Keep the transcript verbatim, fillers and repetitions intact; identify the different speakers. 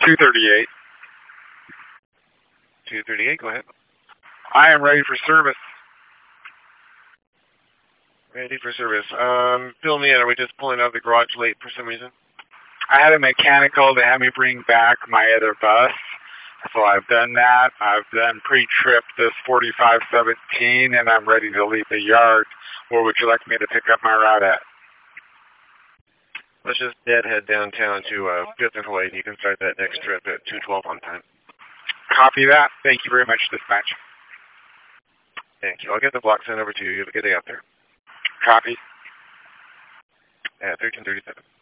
Speaker 1: two thirty-eight.
Speaker 2: two thirty-eight, go ahead.
Speaker 1: I am ready for service.
Speaker 2: Ready for service. Um, fill me in. Are we just pulling out of the garage late for some reason?
Speaker 1: I had a mechanical to have me bring back my other bus, so I've done that. I've done pre-trip this forty-five seventeen, and I'm ready to leave the yard. Where would you like me to pick up my route at?
Speaker 2: Let's just deadhead downtown to uh, fifth and Hawaii. You can start that next trip at two twelve on time.
Speaker 1: Copy that. Thank you very much, dispatch.
Speaker 2: Thank you. I'll get the block sent over to you. You have a good day out there.
Speaker 1: Copy.
Speaker 2: At thirteen thirty-seven.